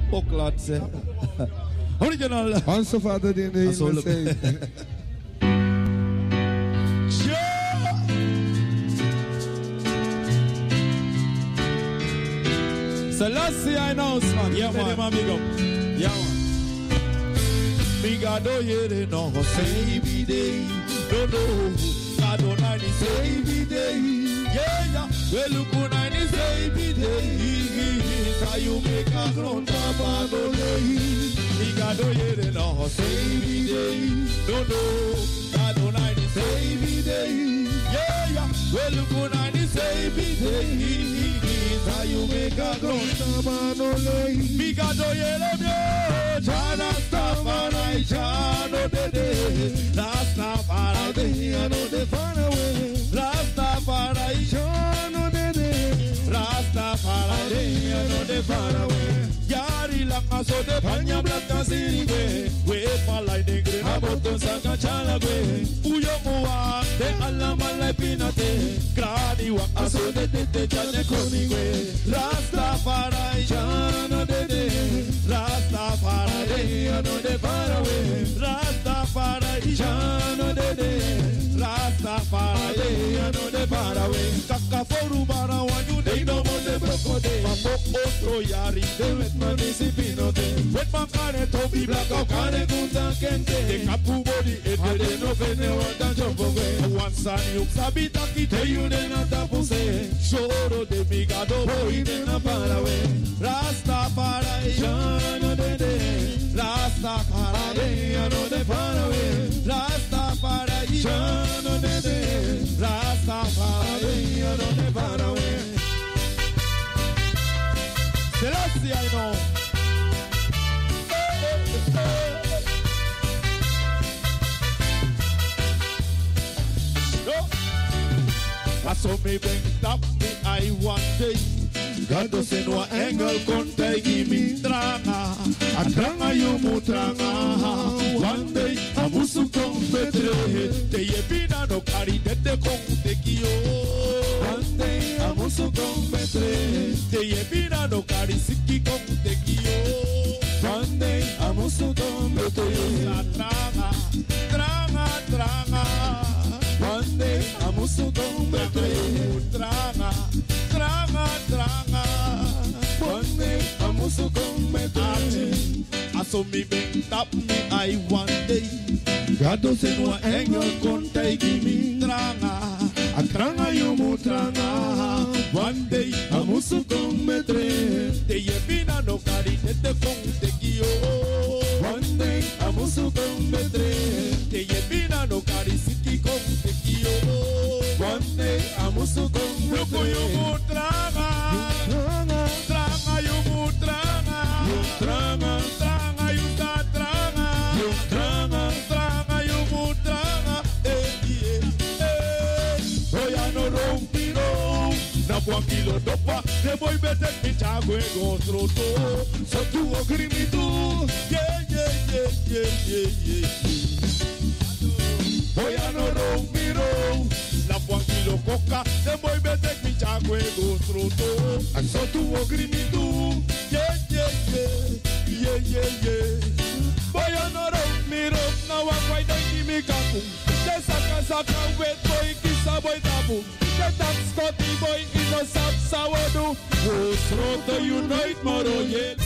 Bucklat say. Original. Also Father in the say. Selassie I know, man. Yeah, man. Big up. Yeah, man. Big God, oh, yeah, no. Say be day. No, no. God, oh, 90 say be day. Yeah, yeah. Well, look, 90 say be day. Can you make a ground papa, no, Big God, oh, yeah, no. Say be day. No, no. God, oh, 90 say be day. Yeah, yeah. Well, look, 90 say be day. You make a ground Bigga do yellow Jana Stafari Jano de Rastafari Jano de Faraway Rastafari Jano de Rastafari Jano de Faraway Yari langa so de Panya Blaka Siriwe We Palai de Grena Boton Sanga Chalagwe Uyo Mua De Alama Lepinate Grani Wa Aso de Jane Konigwe Rastafari Jano de Rastafari Jano de Faraway Rastafari Jano de Rastafari Jano de Faraway Kaka Foru Bara Wanyu de no de Brocode Mambo Otro Yari de Manisipino de Wet Makane Tobi Blacko Kane Kunta Kente De Kapu Body Ete de no Fene Wanda Jombowe Wansan Yuk Sabita Kite Yu de Nata Puse Shoro de Migado Boy de na Parawe Rastafari Jano de Rastafari Jano de Parawe Rastafari Jano de Rastafari Jano de Parawe Selassie I know I saw me bring up me I one day God doesn't know angle contact me tranga atranga you mutranga one day amusu competre te yebina no cari de contekio one day amusu competre te yebina no cari siki contekio one day amusu competre tranga one day amusu competre tranga one day amusu competre I saw me bend up me I one day God doesn't know angle contact me tranga atranga you mutranga one day amusu competre te yebina no cari te contekio one day amusu competre te yebina no cari siki contekio one day amusu competre you mutranga tranga you mutranga tranga you ta tranga you mutranga oya no rompiro na kilo dopa te voy vete mi chagüe gotroto so tu ogrimito yeah oya no rompiro na kilo coca te voy vete mi chagüe gotroto so tu ogrimito yeah oya no rompiro na wakwai dai mi kaku saka wet boy kisa boy tabu the top Scotty boy in the sap sawadu who's roto unite moro yet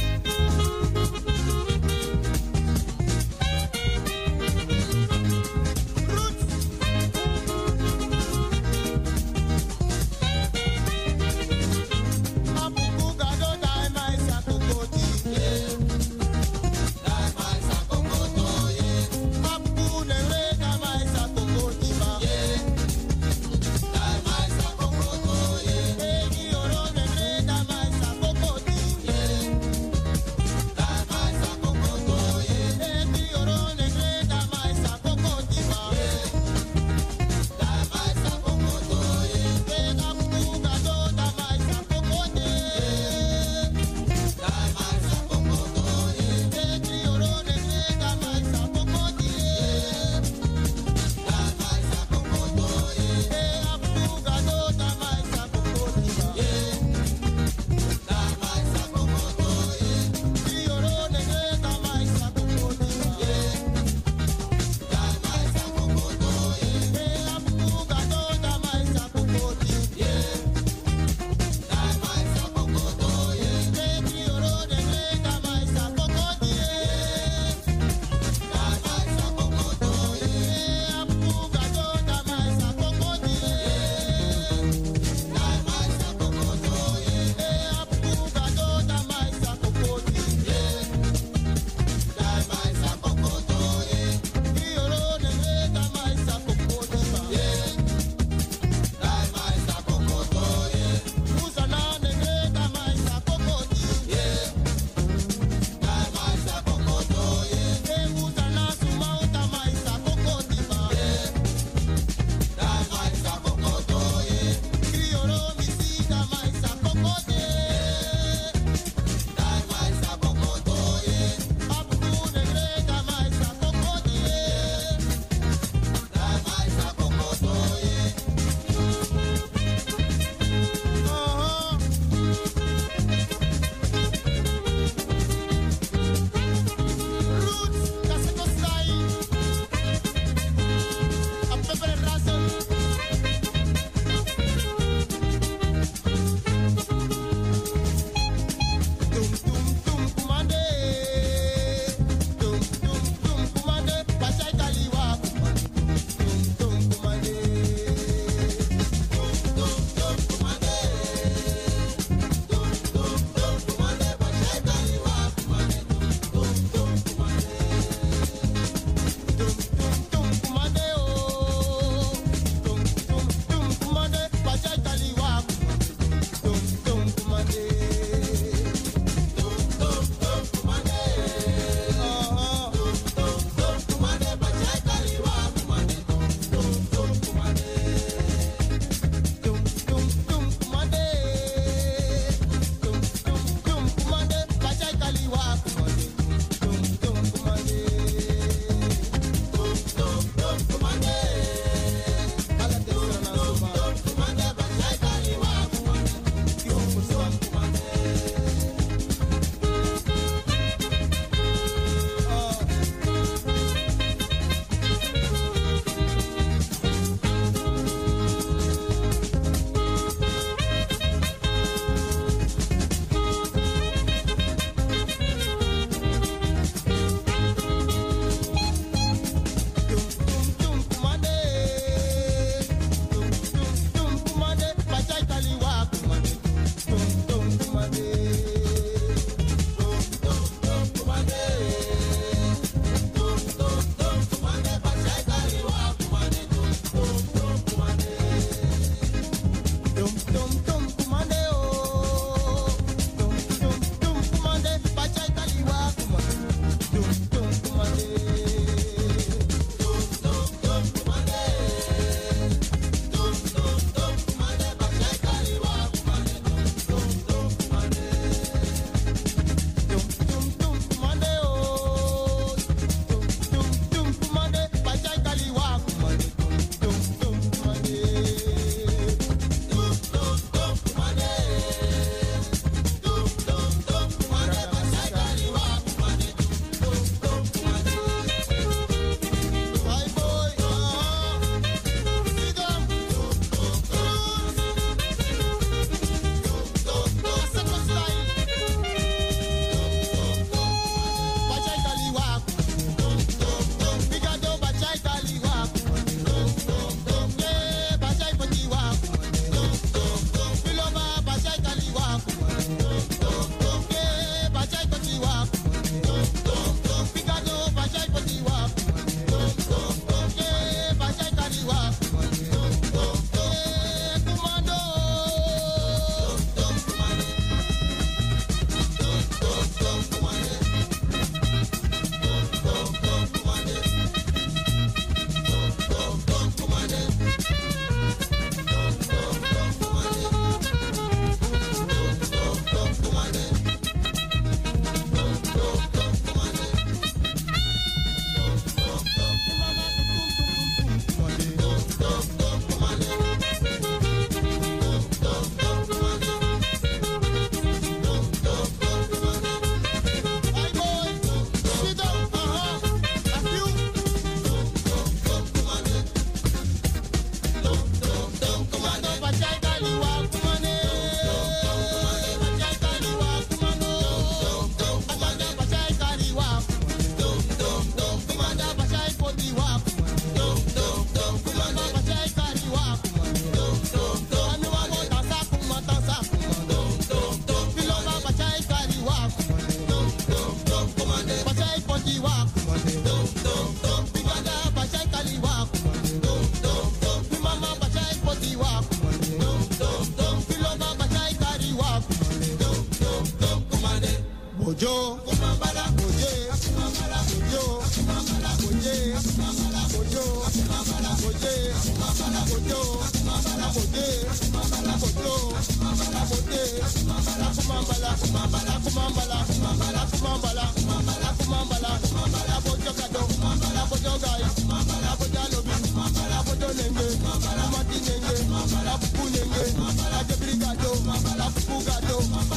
Mama,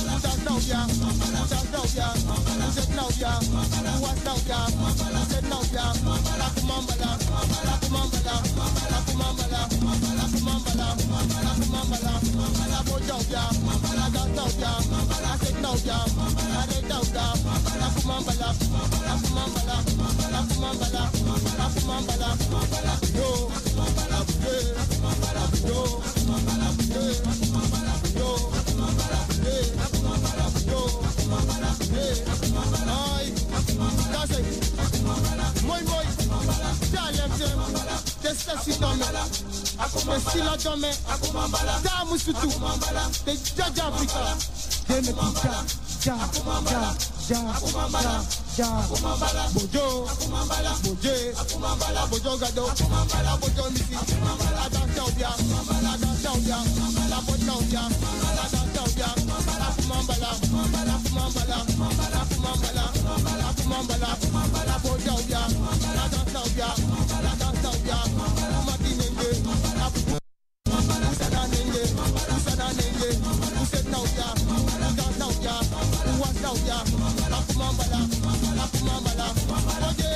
no, yeah. Just no, yeah. Just no, yeah. What no, yeah. Just no, yeah. La kumambala, la kumambala, la kumambala, la kumambala, la kumambala, la bojo, yeah. La just no, yeah. I said no, yeah. I said no, yeah. La kumambala, la kumambala, la kumambala, la kumambala, yo, bojo, bojo gado, bojo misi, la dansa, la dansa, la bojo, la dansa, la kumambala, la kumambala, la kumambala, la kumambala, la bojo, la dansa, la dansa, matinenge, la usada nenge, usada ya, dansa ya, wasa ya, la kumambala, la kumambala, bojo.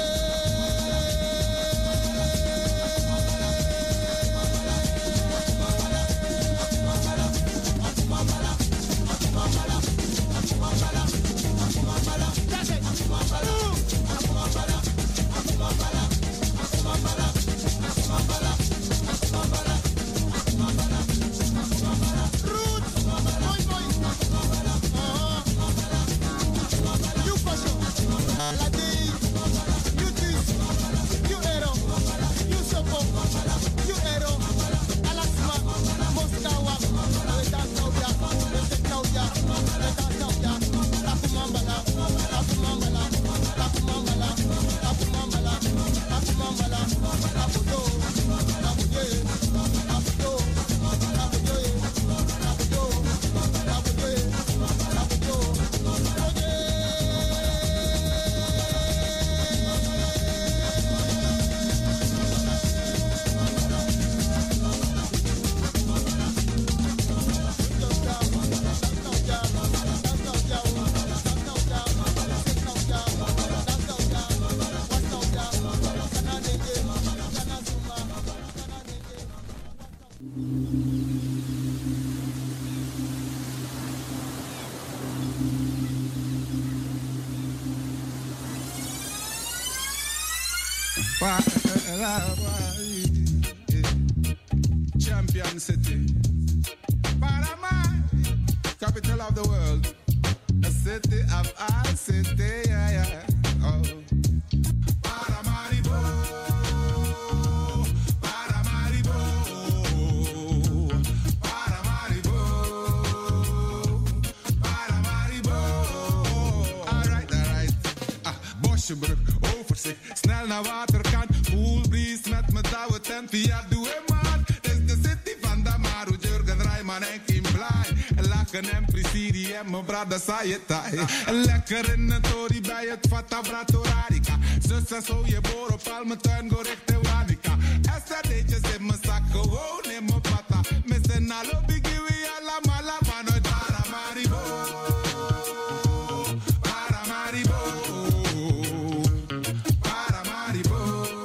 Champion City, Panama, capital of the world, a city of our city, yeah, yeah. Oh. Paramaribo, Paramaribo, Paramaribo, Paramaribo. All right. Bosjebrug, overzicht, snel naar waterkant, poolbreeze met mijn touwen tent via Doeman. Dit is de city van Damaru, Jurgen Rijman en Kim Blij. Lachen en Prisiri en mijn brada Sayetai. Lekker in het tori bij het Fata Bratorarica. Zus en zo je boor op al mijn tuin, go recht Wanica. SRD'tjes in mijn zak, gewoon in mijn pata. Missen alle biggie, we alla mala vanuit Paramaribo. Paramaribo. Paramaribo.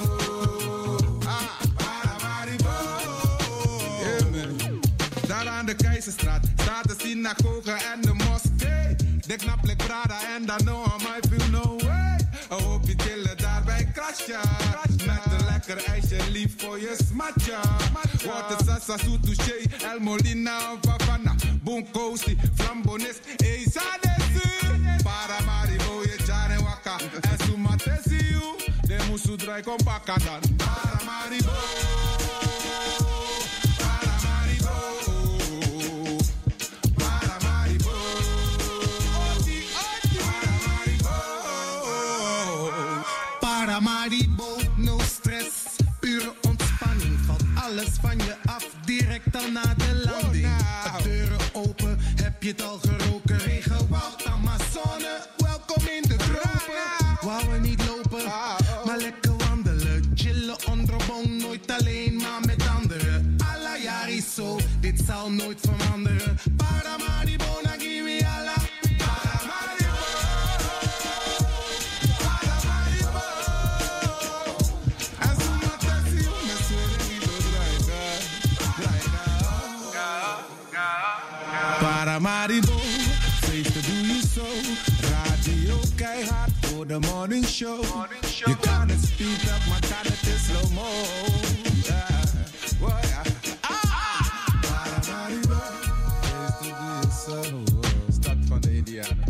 Paramaribo. Yeah, man. Daar aan de Keizerstraat staat de synagoge en de moskee. De knaplik Prada en dan no I feel no way. Hoop je chillen daar bij Krasja. Met een lekker ijsje lief voor je smatja. Water sasa touché, El Molina of Havana. Boom coasty, flambonis, Eza desi. Paramaribo je jaren waka. En sumatesi you, de musu drai compacta dan. Paramaribo. Paramaribo, no stress, pure ontspanning. Valt alles van je af, direct al na de landing. De deuren open, heb je het al geroken? Regenwoud, Amazone, welkom in de tropen. Wou we niet lopen, maar lekker wandelen. Chillen onder boom, nooit alleen, maar met anderen. Alla jari zo, dit zal nooit veranderen. Paramaribo, na give alla. the morning show. You gotta speed up my time at this slow mo. Start from the Indiana.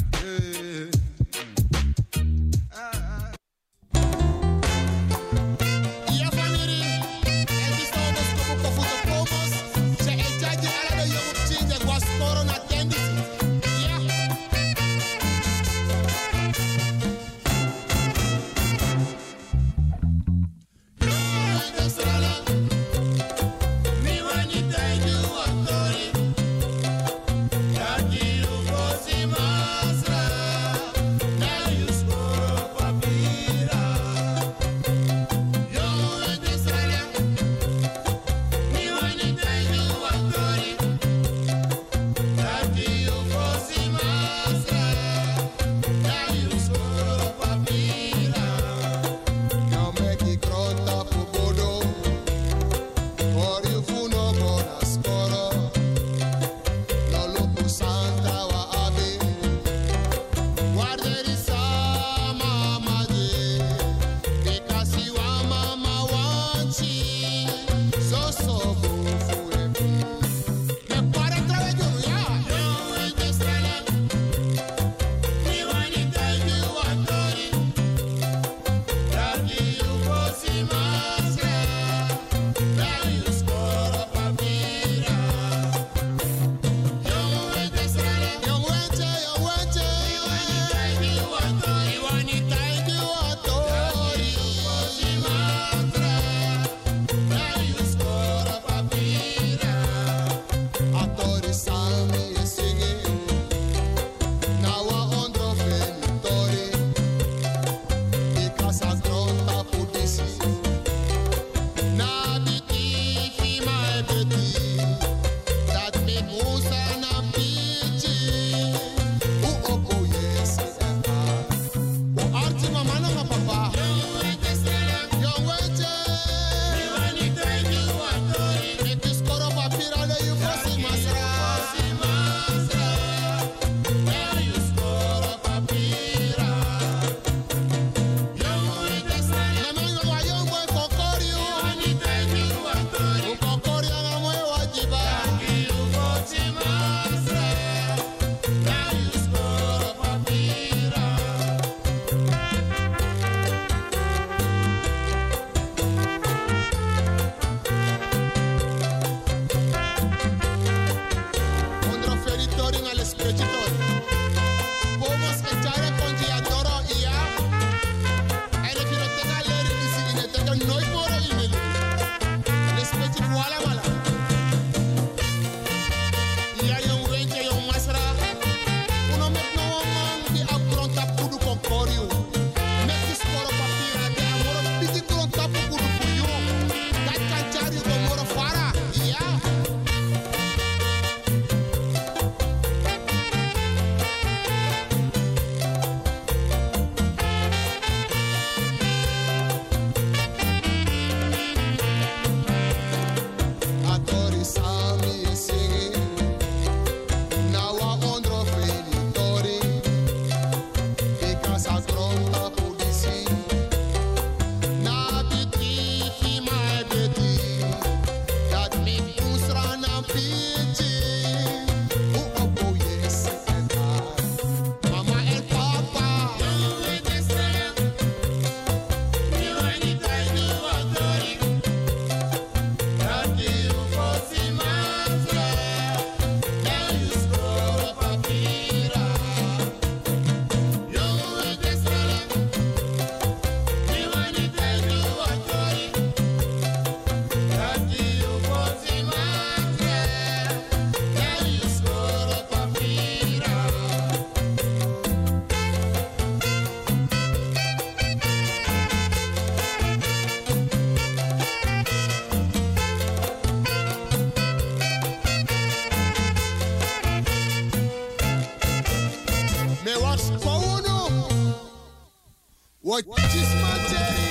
What is my daddy?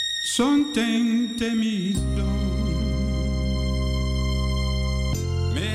Son temido, me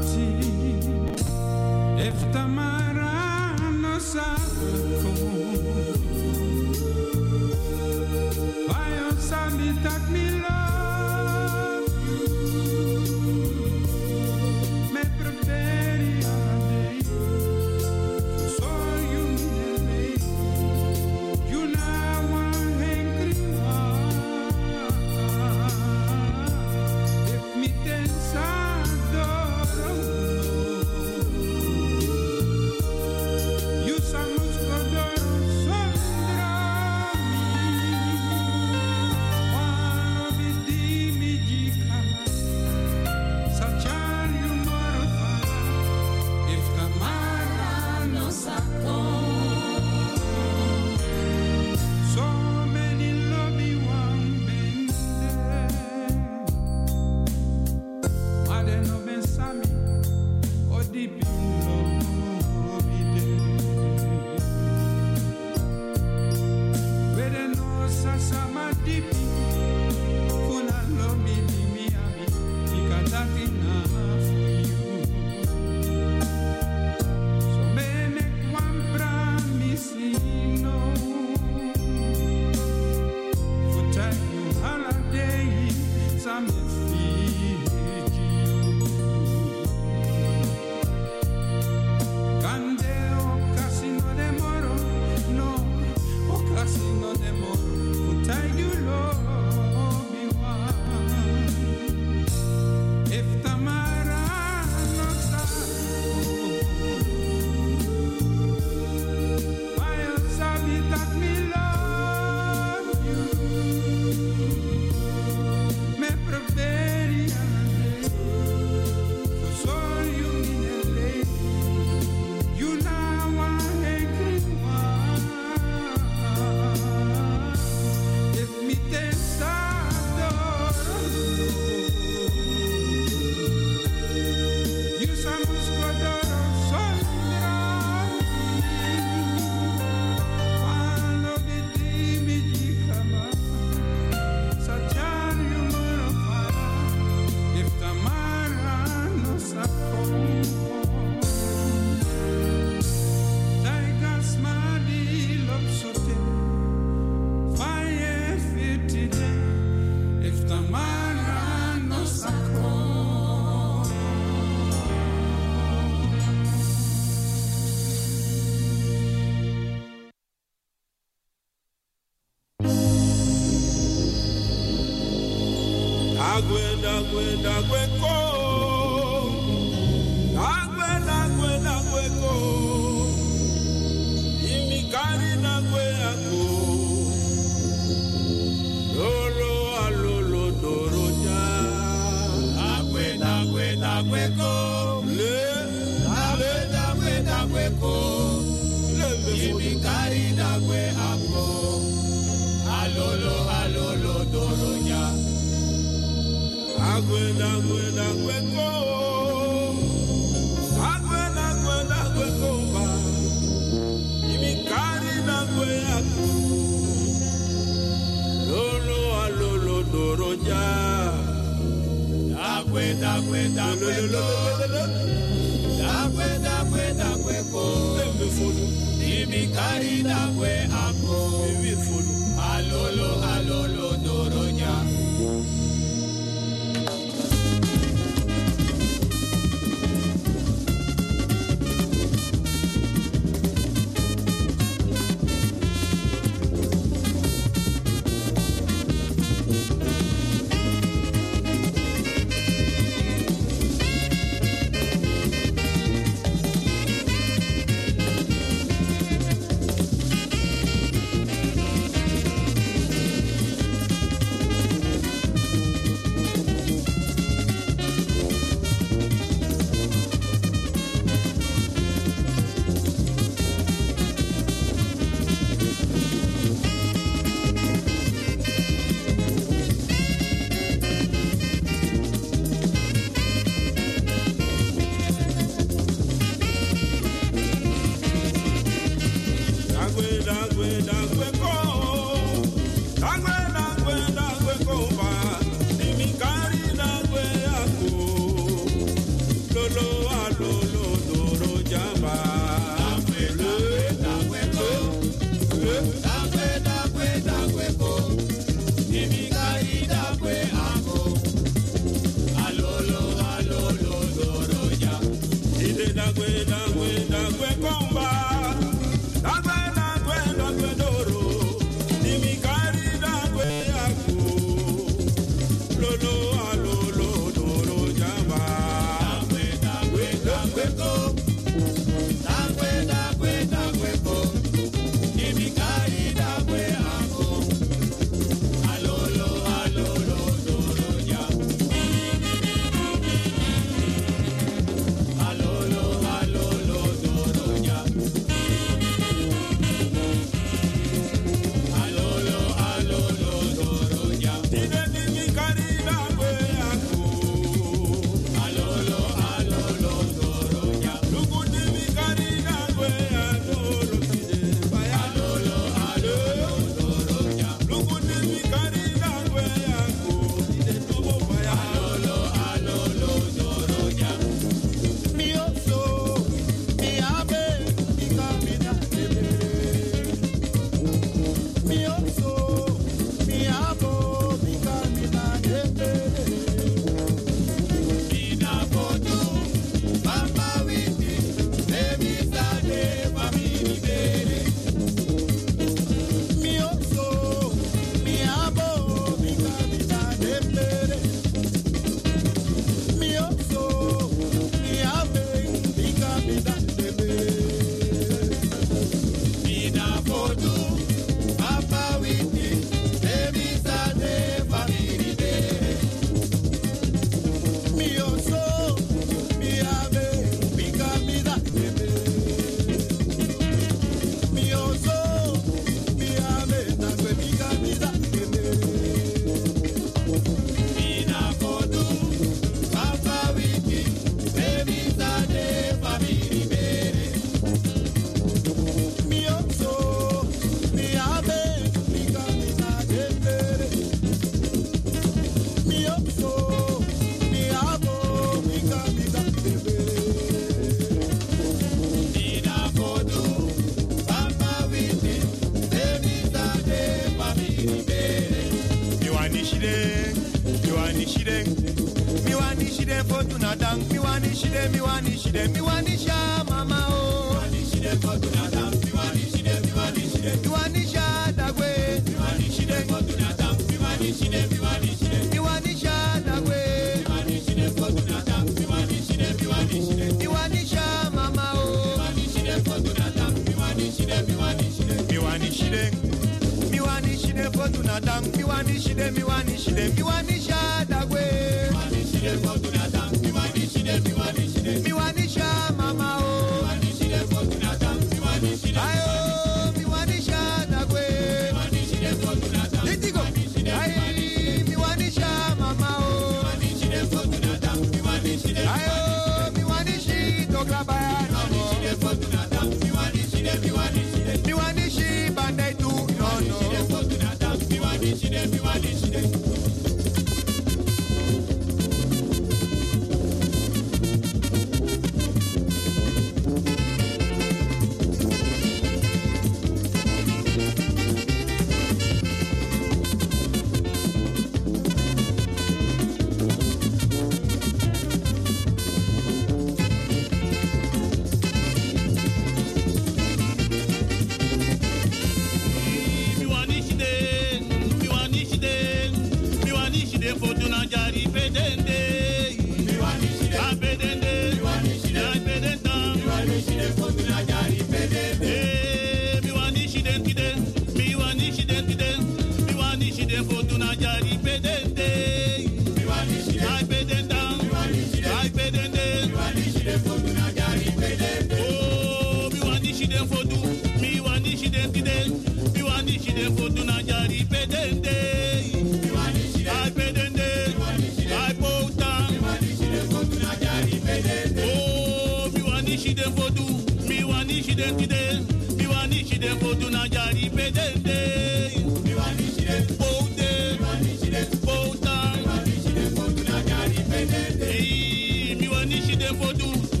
Mi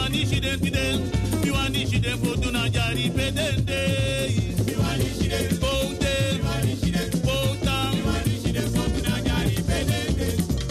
wani shiden tiden, mi wani shiden fotuna jari pedende. Mi wani shiden bote, mi wani shiden bota, mi wani shiden fotuna jari pedende.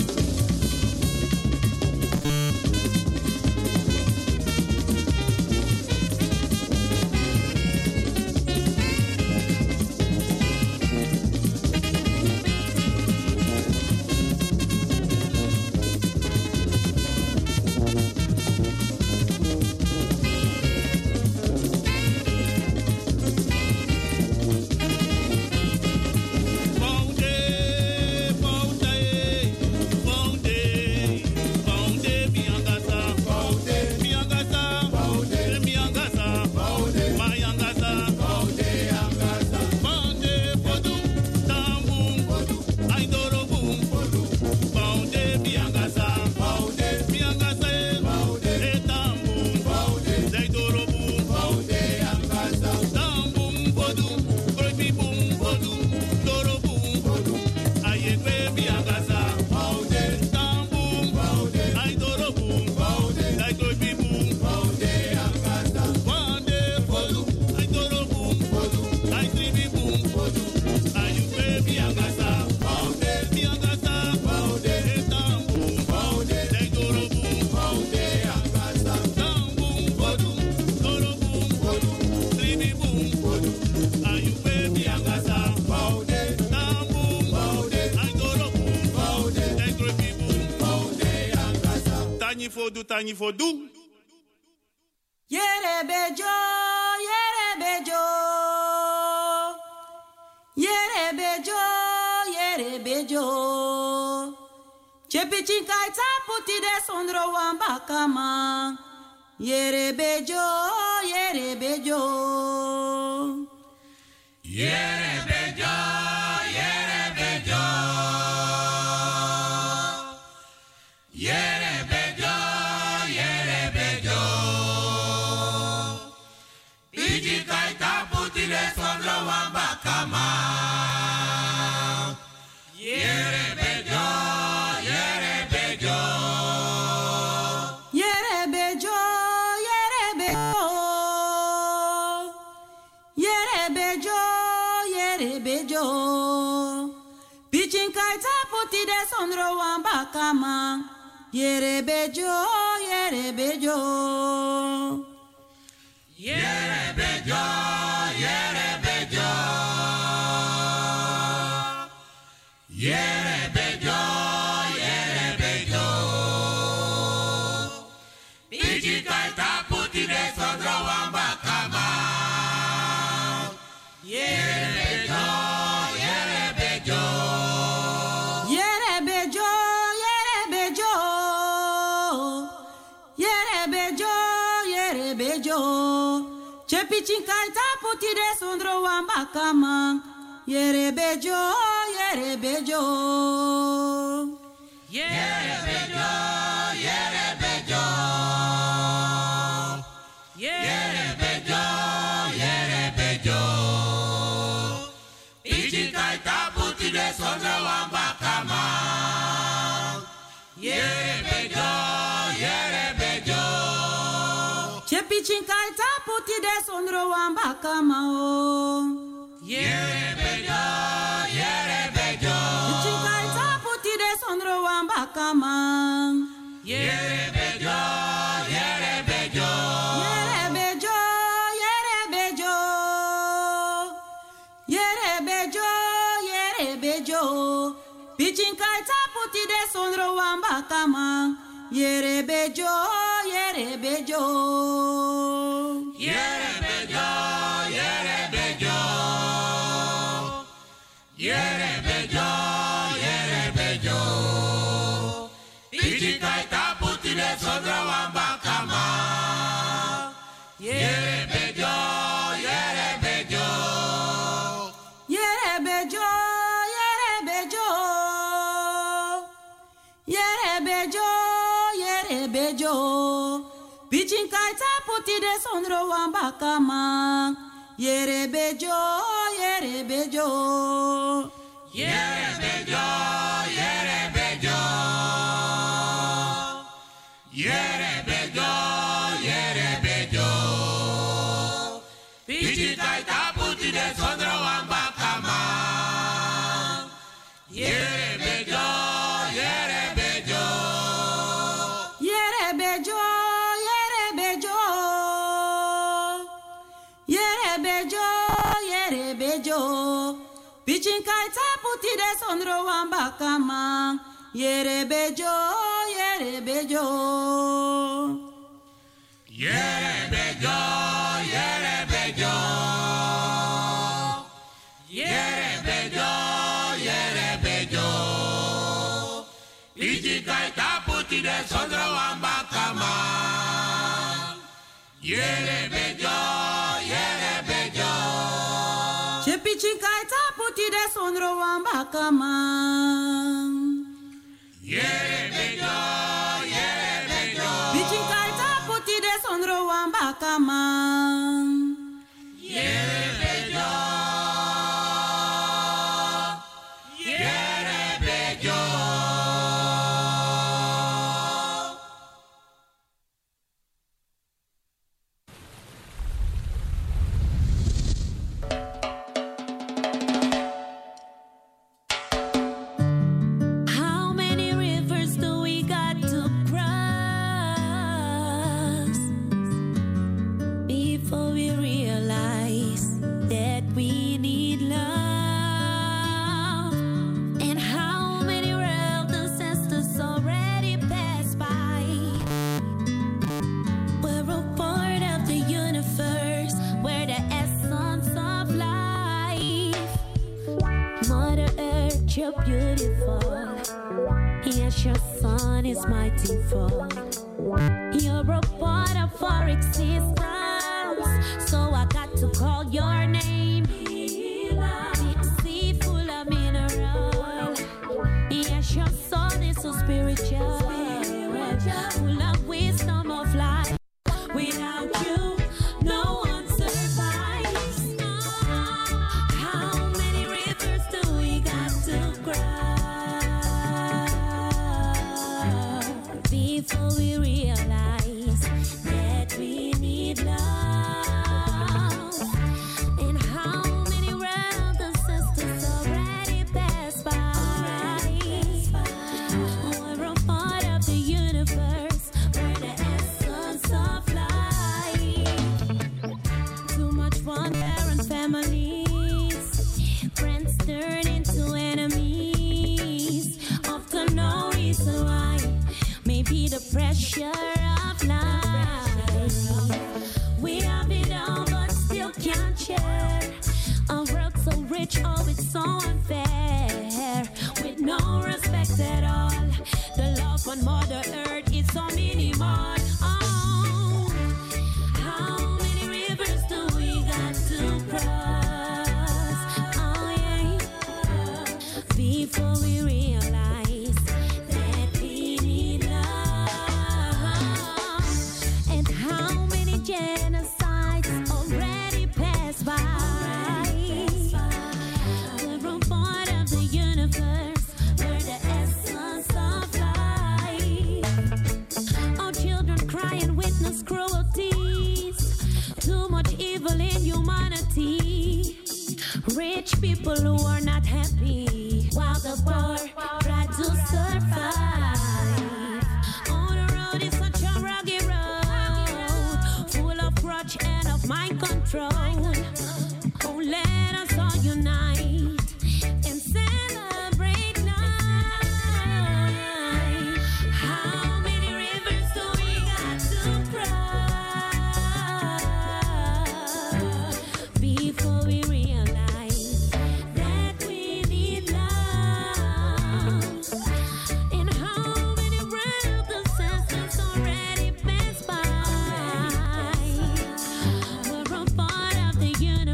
Tanyi fodu. Yerebejo, yerebejo, yerebejo, yerebejo. Chepichinka itaputi de sondro wambakama. Yerebejo, yerebejo. Yerebejo, yerebejo. Yerebejo. Yerebejo, yerebejo. Yerebejo, yerebejo. Yerebejo, yerebejo. Pichinka itaputi de sondro wambakama. Yerebejo, yerebejo. Yerebejo, yerebejo. Yerebejo, yerebejo. Pijika itaputi de sondro wambakama. Yerebejo, yerebejo. Yerebejo, yerebejo. Yerebejo, yerebejo. Chepichinka itaputi de sondro wambakama. Yerebejo, yerebejo. Yerebejo, yerebejo. Yerebejo, yerebejo. Pijika itaputi de sondro wambakama. Yerebejo, yerebejo. Chepichinka itaputi de sondro wambakama. Yerebejo, yerebejo. Chepichinka itaputi de sondro wambakama. Yerebejo, yerebejo. Yerebejo, yerebejo. Yerebejo, yerebejo. Pichinka itaputi de sondro wambakama. Yerebejo, yerebejo. Yerebejo, yerebejo. Yerebejo, yerebejo. Pijika itaputi de sondro wambakama. Yerebejo, yerebejo. Yerebejo, yerebejo. Yerebejo, yerebejo. Pichinka itaputi de sondro wambakama. Yerebejo, yerebejo. Yerebejo, yerebejo. Yerebejo, yerebejo. Pichi kaita puti de sondro wamba kama. Yere bejo, yere bejo. Yere bejo, yere bejo. Yere bejo, yere bejo. Pichi kaita puti de sondro wamba kama. Yere bejo, yere bejo. Yere bejo, yere bejo. Yere bejo, yere bejo. Pichi kaita puti de sondro wamba kama. Yere bejo, yere bejo. Che pichi kaita puti de sondro wamba kama. Yere bejo, yere bejo. Pichi kaita puti de sondro wamba kama. Yere bejo, yere bejo. How many rivers do we got to cross before we realize that we need love? And how many world ancestors already passed by? We're a part of the universe, we're the essence of life. Mother Earth, you're beautiful. Yes, your sun is mighty full. You're a part of our existence, so I got to call your name. Deep sea full of mineral. Yes, your soul is so spiritual, full of wisdom of life. Without you, no one survives. How many rivers do we got to cross before we realize that we need love? And how many world ancestors already passed by? We're a part of the universe, we're the essence of life. Too much wonder and families, friends turn into enemies. Often no reason why, maybe the pressure of life. We have it all but still can't share. A world so rich, oh it's so unfair, with no respect at all. The love on Mother Earth is so minimal. Oh, how many rivers do we got to cross? Oh yeah, before we realize that we need love. And how many genocides already passed by? We're a part of the universe, we're the essence of life. Our children cry and witness cruelties. Too much evil in humanity. Rich people who are not happy, while the poor try to survive. On the road is such a rugged road, full of grudge and of mind control. Oh, let us all unite and celebrate life. How many rivers do we got to cross before we realize that we need love? And how many world ancestors already passed by? We're a part of the universe.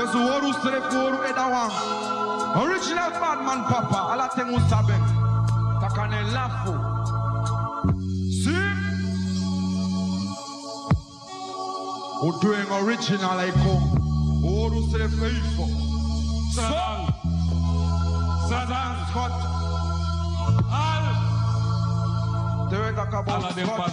Yes, Oru Sreforu Edawang. Original Batman Papa, ala tengu sabek. Takane lafo. See? Who doing original like Oru Sreforu. Sadan Scott. Al. Dewe takabon Scott.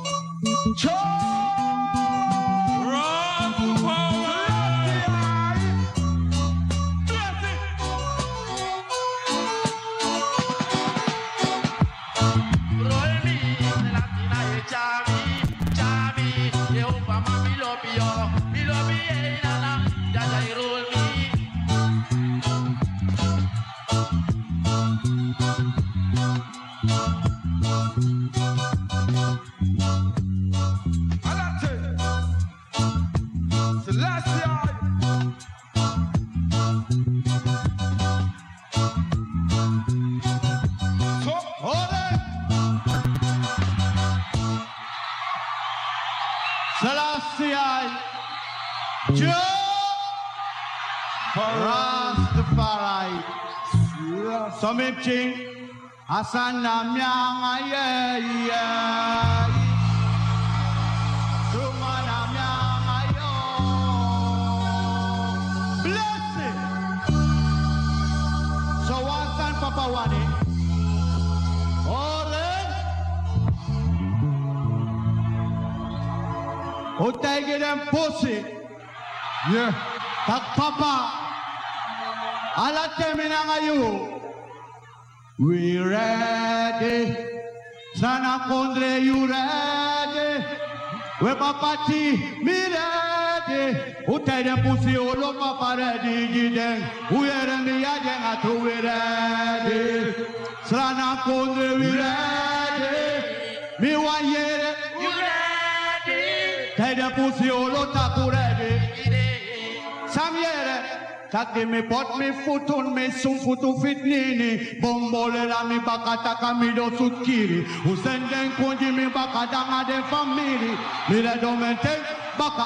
Somipching Asana Myanga ye Sumana Myanga yo Blessing. So one son Papa Wani Ore who take it and pussy. Yeah. Tak Papa Ala teminanga you. We ready, Sana Kondre, you ready? We papati, me ready. Who tell them pussy, all of Papa ready, Giden. Who are me, I get to we ready. Sana Kondre, we ready. Me 1 year, you ready? Tell them pussy, all of Taku ready. Some year. Take me pot me foot on me sun futu fit nini bombole la mi bakata kamido sutkiri usenden konji mi bakata ngade family mi le domente baka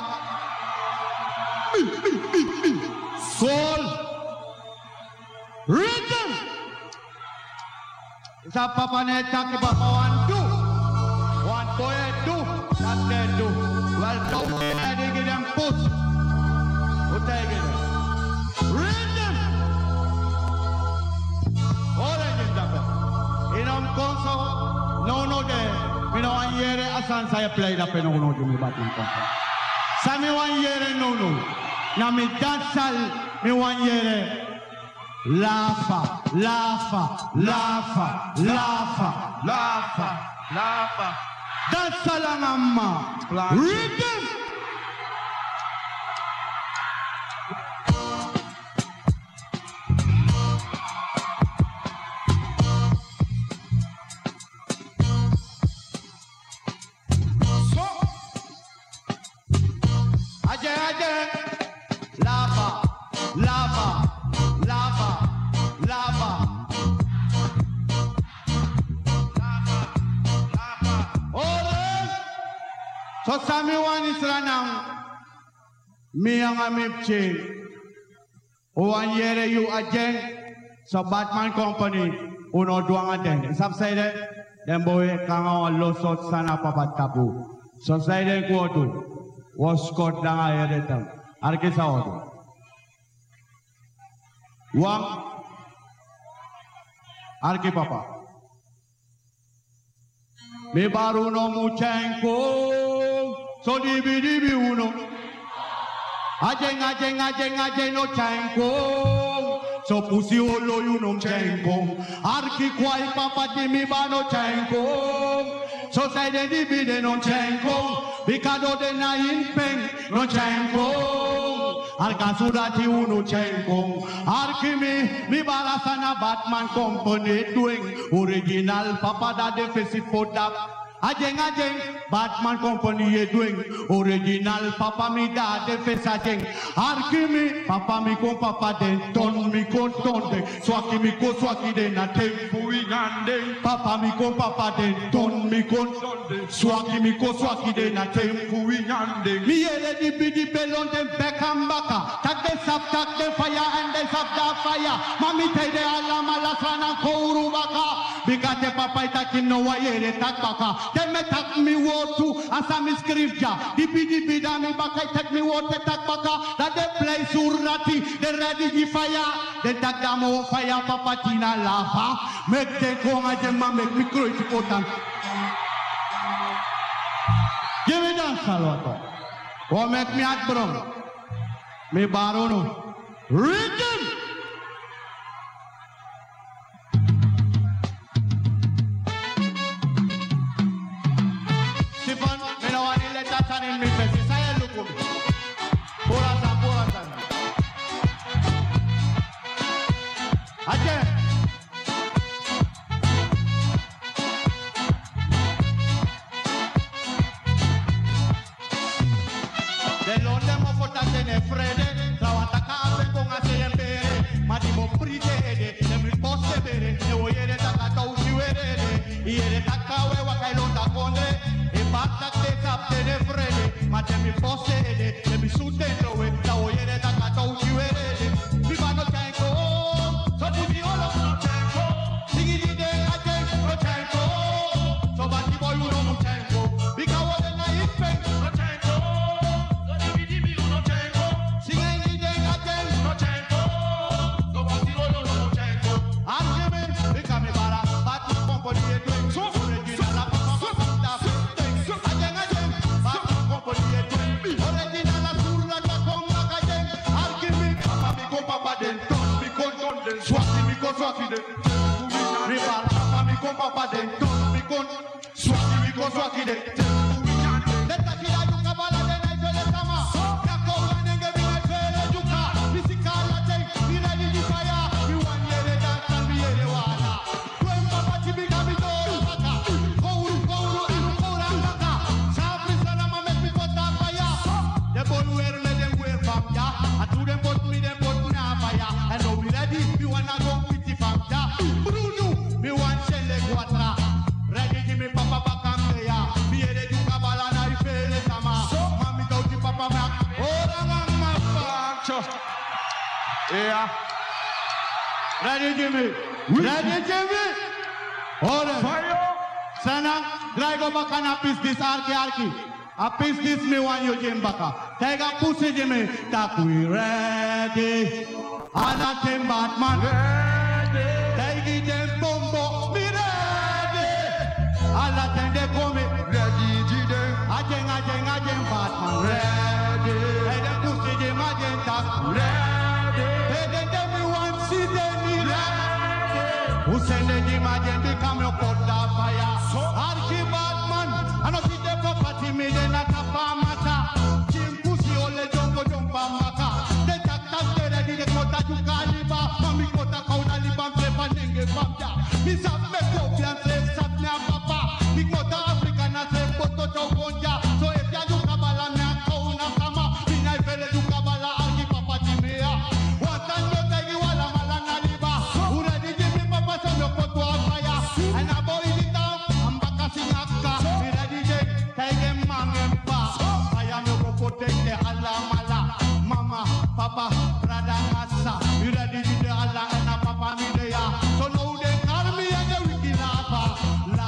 soul rhythm sa papa ne take papa one boy do that they do well don't they give them put who take it rhythm. All I get that. In concert, no there. Me no 1 year asan saya play that no no me batting concert. Sami 1 year no. Na me dancehall me 1 year. Laugh. Dancehall ngama. Rhythm. So Sami one is now. Me and a mipche. 1 year you again. So Batman Company. Uno doang again. Subside. Then boy kanga losot sana papa tabu. So side ko tu. Was Scott danga yeretam. Arkisa odo. Wang. Arki papa. Me baru no muchenko. So dibi uno. Ajeng no chenko. So pussy olo you no chenko. Arki kwai papa di mi ba no chenko. So say de dibi no chenko. Bikado de na in peng no chenko. Arka sudati uno chenko. Arki mi barasana Batman Company doing original papa da deficit for that. Ajeng, Batman Company ye doing original Papa mi da de face ajeng. Arki mi Papa mi kon Papa den ton mi kon ton den. Swaki mi ko swaki den na tempo ingande. Papa mi kon Papa den ton mi kon ton den. Swaki mi ko swaki den na tempo ingande. Mi yere di bidi belon den Beckham baka. Tak de sap tak de fire and de sap da fire. Mami te de ala malasana kouru baka. Bikate Papa itakim no wa yere tak baka. Then me tak me wotu asa mi scripture. Dipi da mi baka take me wote tak baka. That they play surati, they ready the fire. They tak da mo fire Papa tina lava. Make them go ajema make me crazy potan. Give me dance Salvatore. Go make me at bro. Me barono. Rhythm. Stefan, me no want to let that turn in me face. Say look at me. Puratan. Again. De londe mo fotate ne frede, trawata kafe con asembere, ma di mo pride, ne mi posse bere, ne voyere da katausi werede, iere takawe wakailonda kondre, e basta che capte ne frede, ma te mi posse ede, ne mi sudendo we, da voyere da katausi werede, mi vanno tenko, so di violo no tenko, sigi di de ate no tenko, so batti boy uno no tenko, bika wole na ipen no tenko. Swaki de, mi papa mi con Papa den, mi con swaki de. Let the kid you kabala den I tell you sama. Ya ko nenge mi I tell you ka. Physical attack, mi ready to fire. Mi wan yere dance and mi yere wala. When Papa tibi kami do baka. Kouru ora baka. Sabri sana ma make me put up fire. The bon wear me dem wear fam ya. I do them put me dem put na fire. And now we ready, we wanna go. Bruno, me want shelle quatra. Ready give me Papa back ya. Me ready to kabala na ifele sama. Mami go to Papa back. Ora mama facho. Yeah. Ready give me. Ora. Fire. Sana, drive back and a piece this arki. A piece this me want you jimbaka. Take a pussy Jimmy. Tak we ready. Ana tem Batman. Ready. Them bombo, me ready. Alla tende come ready. Ajeng Batman ready. Hey them pussy them agenta ready. Hey them everyone see them ready. Who send them agent become your pot of fire. Archie Batman, I know see them property me they not a mata. Jim pussy ole jumpa maka. They tak ready they kota you kaliba. Mami kota kauda liba prepa nenge famja. Mi sap me kopian slave sap ne papa. Mi kota Africa na slave koto chogonja. So if ya you kabala me kauna sama. Mi na ifele you kabala arki papa timea. Watan yo tegi wala malanga liba. Ura di jimi papa so yo koto afaya. And a boy in town, I'm back a singaka. Mi ready jeng, tege mangempa. I am your protect the Allah mama, papa, brother, massa. Mi ready to Allah and a papa mi there. So now they call me and the wiki lava.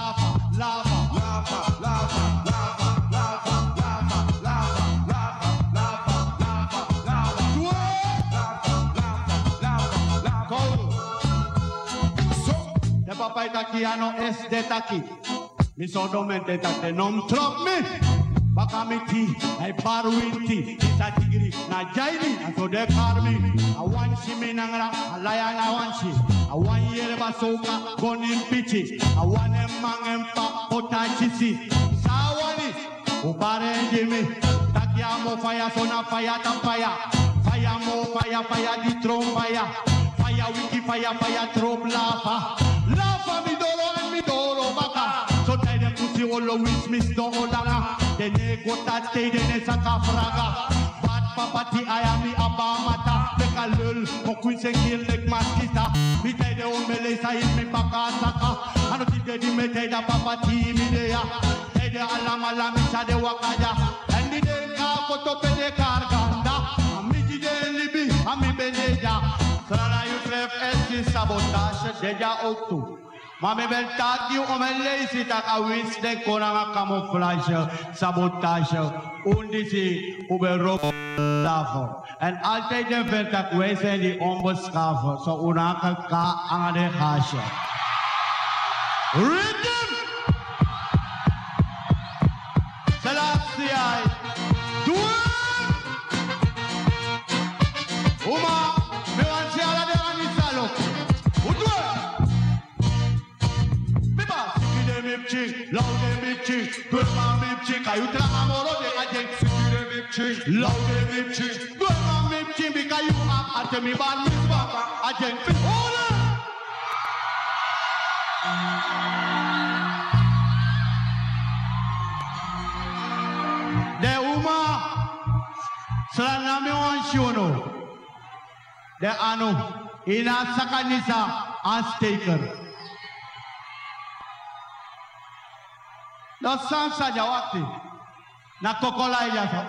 The papa itakiano es de taki. Mi sodomente tate non trop me. Baka mi ti, I bar winti. Isa tigri na jaini. And so they call me. I want si minangra, a lion I want si. I want yerba soka, gonin pichi. I want em mangempa, potachisi. Sawani, ubare jimi. Takiamo fire, sona fire, tampaya. Fire mo, fire, di tron fire. Fire wiki, fire, trop lava. Lava mi dolo and mi dolo baka. So tell them to si olo wis mis do odanga. Dene kota te dene saka fraga. Bat papati ayami abamata. Peka lul, mo queen se kill nek maskita. Mi te de o mele sa in mi baka saka. Ano ti te di me te da papati mi de ya. Te de alam alam isa de wakaya. Endi de ka koto pe de karganda. Ami ti de libi, ami beneja. Sara you tref esti sabotage deja oktu. Mami bel tati o men lazy tak a wins de konanga camouflage sabotage undisi uberop daarvoor. En altijd de vent dat wij zijn die onbeschaven zo unaka ka angade hasje. Rhythm! Selassie I do it! Uma me want see ala de anisalo. Udwe! Biba siki de mipchi, loud de mipchi, durma mipchi, kayu trama moro de ajeng siki de mipchi, loud de mipchi, durma mipchi, bikayu up ate mi bar miswa ajeng fi hola. De uma Salanami wan shono. De anu ina sakanisa ansteker. No sansa jawati na kokola ila so.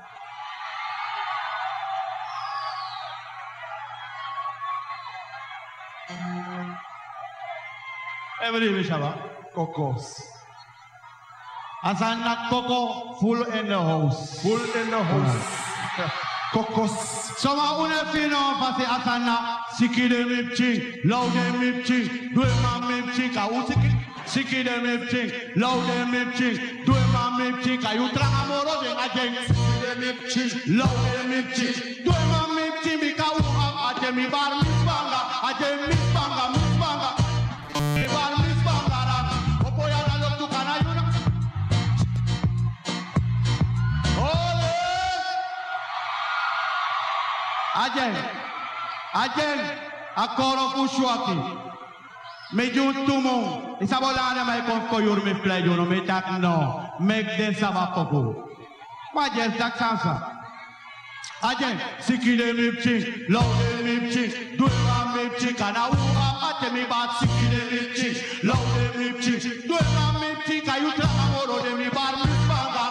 Every Vishaba Kokos. Asana Coco full in the house. Full in the house. Kokos. Soma une fino fasi asana siki de mipchi, low de mipchi, duema mipchi ka usiki. Siki de mipchi, low de mipchi, duema mipchi ka yutra amoro de ajeng. Siki de mipchi, low de mipchi, duema mipchi bika uam ajemi bar misbanga, ajemi misbanga. Bar misbanga ran, opoya na loktu kana yuna. Ajen, akoro kushuaki. Me juntumo, isabolana mai konko yurmi play juno me tak no, make den sabapoko. Majen tak sansa. Ajen, siki de mipchi, low de mipchi, duema mipchi, kana uwa ate mi bat siki de mipchi, low de mipchi, duema mipchi, kayutra amoro de mi bar misbanga.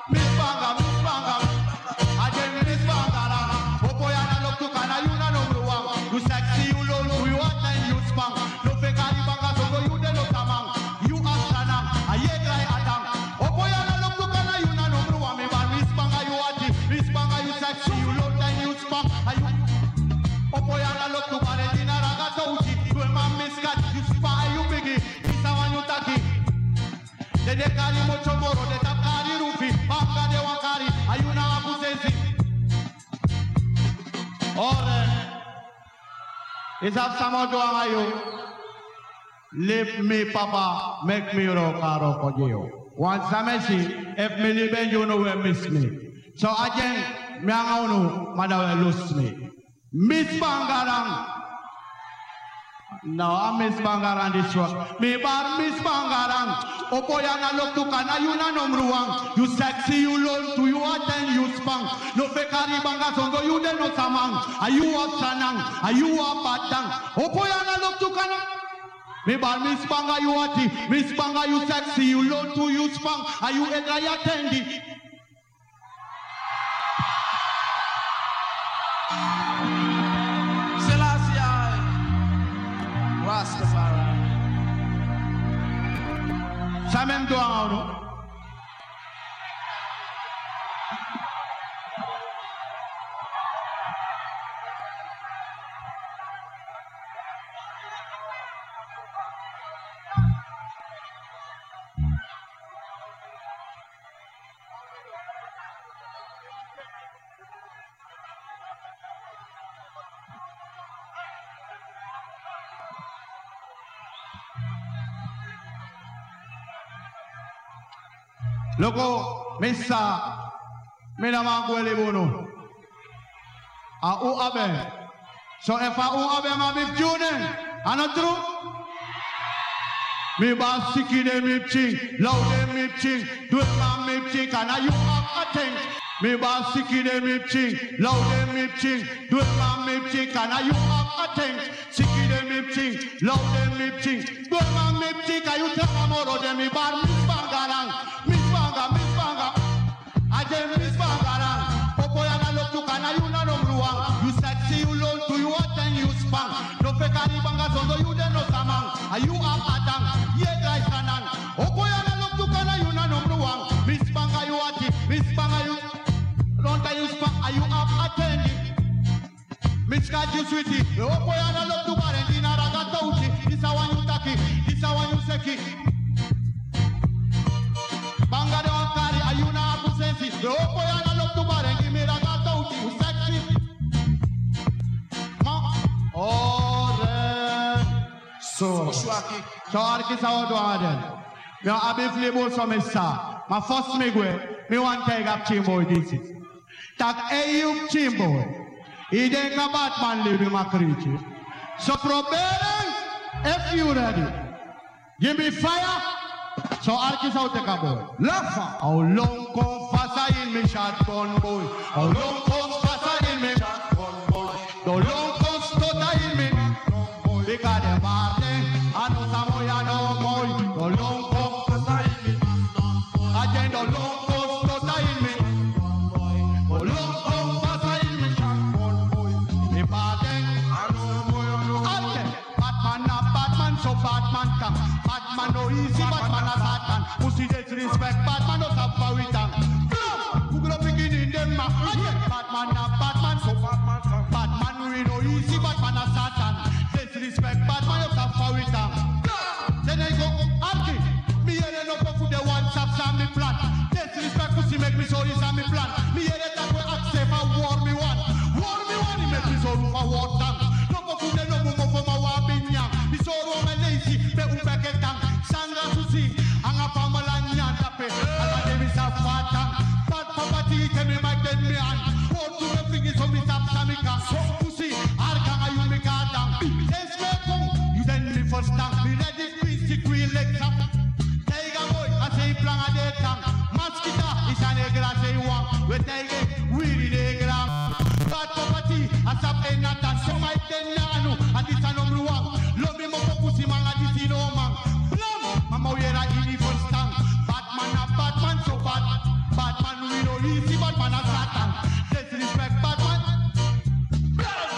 Ajen misbanga la, opoya na loktu kana yuna number one. You sexy, you low, you hot and you spang. No fake banga so go you de no tamang. You astana, aye guy adam. Opoya na loktu kana yuna number one. Me bar misbanga you hot, misbanga you sexy, you low and you spang. Ayu, opoya na loktu kana dina raga so uchi. You ma miskat, you spang, you biggie. Isa wan you taki. De kari mocho moro, de tapkari rufi. Banga de wakari, ayuna abusensi. Ore, isap samo doang ayo. Leave me papa, make me rokaro kojeo. Once I messy, if me live you know where miss me. So again, me angauno, madawe lose me. Miss Bangarang. No, I miss Bangarang this one. Me bar miss Bangarang. Opoyana look to kana yuna nomruang. You sexy, you low, to you attend, you spang. No fekari banga songo, you den no samang. Are you up sanang? Are you up batang? Opoyana look to kana. Me bar miss Banga, you ati. Miss Banga, you sexy, you low, to you spang. Are you edra attendi? Rastafari. Samem doang no. Loko, missa, me na mangwele bono. A u abe. So if a u abe ma bif junen, ano true? Me boss sticky them me ching, loud them me ching, do it man me ching, and you have a thing. Me boss sticky them me ching, loud them me ching, do it man me ching, and you have a thing. Sticky them me ching, loud them me ching, do it man me ching, and you tell them all of them me bar Miss Bangarang, Miss Banga, I tell Miss Bangarang, Popoyana look to Kana you na no ruang, you sexy you low to you what then you spang, no pekari banga so you then no samang, are you up atang? Miss Banga, you are Miss Banga, you don't you spang, are you up attending? Miss Kaji Sweetie, the Opoyana love to Valentina Ragatauchi, this a one you taki, this a one you seki. Banga de Wakari, are you not possessive? The Opoyana love to Valentina Ragatauchi, you sexy. Oh, so Arki Sawadwaden. Me a be flavor so me sa. My first me want take up Chimboy this is. Tak Ayub Chimboy. He denk a Batman live in my creature. So proberen if you ready. Give me fire. So Arki Saw take a boy. Laugh. How long come faster in me shotgun boy? How long come faster in me shotgun boy? How long come stutter in me? Because the Martin, I know Samoya no boy. How long agenda long post to time me. Long post to time me. Me Batman, Batman so Batman come. Batman no easy, Batman a Satan. Pussy disrespect, Batman no have power with them. Who gonna begin in them? Batman so Batman come. Batman we no easy, Batman a Satan. Disrespect, Batman no have power with them. Then I go, Arki. Me hear the number for the one chap and me plan. Disrespect pussy make me sorry and me plan. Me hear the talk we accept a war me one. War me one, he make me so for war